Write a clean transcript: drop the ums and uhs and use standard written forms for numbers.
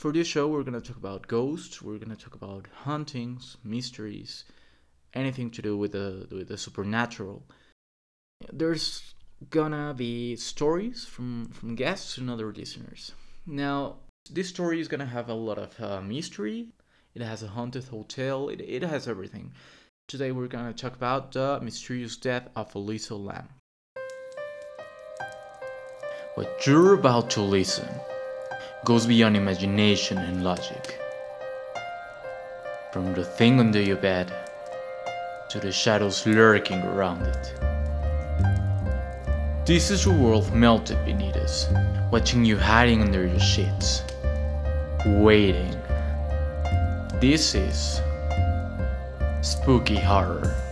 For this show, we're gonna talk about ghosts, we're gonna talk about hauntings, mysteries, anything to do with the supernatural. There's gonna be stories from guests and other listeners. Now, this story is gonna have a lot of mystery. It has a haunted hotel. It has everything. Today, we're gonna talk about the mysterious death of Elisa Lam. What you're about to listen goes beyond imagination and logic. From the thing under your bed to the shadows lurking around it. This is a world melted beneath us, watching you hiding under your sheets, waiting. This is spooky horror.